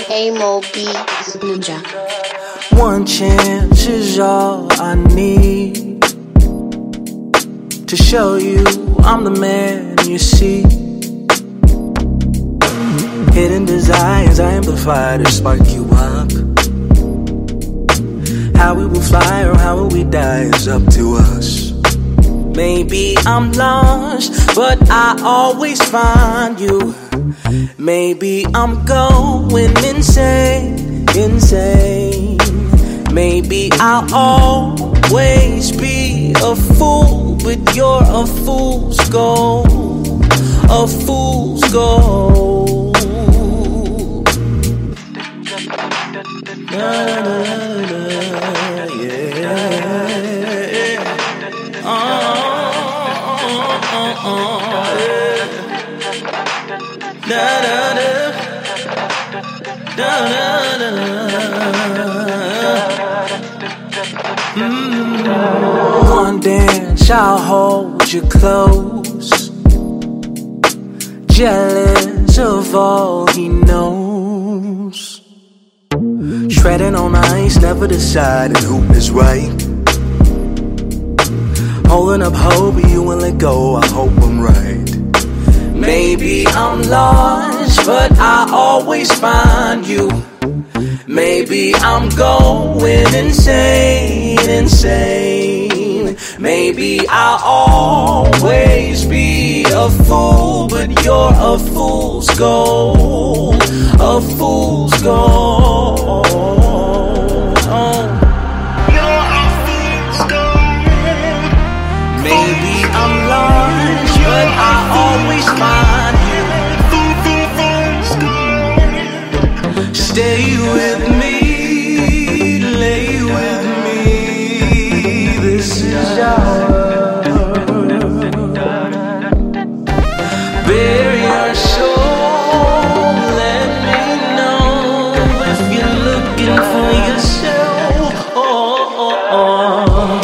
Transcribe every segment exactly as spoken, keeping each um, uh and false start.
K-Mo Beats Ninja. One chance is all I need to show you I'm the man you see. Hidden desires I amplify to spark you up. How we will fly or how will we die is up to us. Maybe I'm lost, but I always find you. Maybe I'm going insane, insane. Maybe I'll always be a fool, but you're a fool's gold, a fool's gold. Na, na, na, yeah. Oh, oh, oh, yeah. Da, da, da. Da, da, da. Mm. One dance, I'll hold you close, jealous of all he knows. Shredding on ice, never deciding who is right. Holding up hope, but you won't let go, I hope I'm right. Maybe I'm lost, but I always find you. Maybe I'm going insane, insane. Maybe I'll always be a fool, but you're a fool's gold, a fool's gold. You're a fool's gold. Maybe I'm lost, but I always find you. Stay with me, lay with me. This is our bury our soul. Let me know if you're looking for yourself. Oh, oh, oh.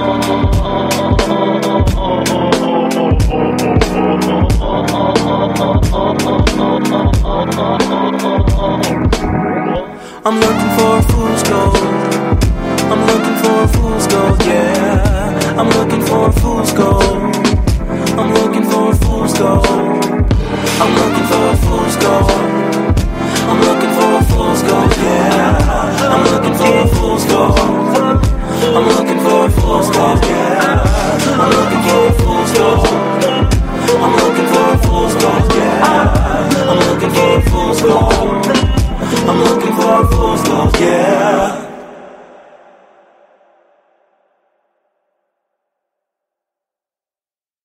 I'm looking for a fool's gold. I'm looking for a fool's gold, yeah. I'm looking for a fool's gold. I'm looking for a fool's gold. I'm looking for a fool's gold. I'm looking for a fool's gold, yeah. I'm looking for a fool's gold. I'm looking for a fool's gold, yeah. I'm looking for a fool's gold. I'm looking for a fool's gold, yeah. I'm looking for a fool's gold. I'm looking for a fool's gold, yeah.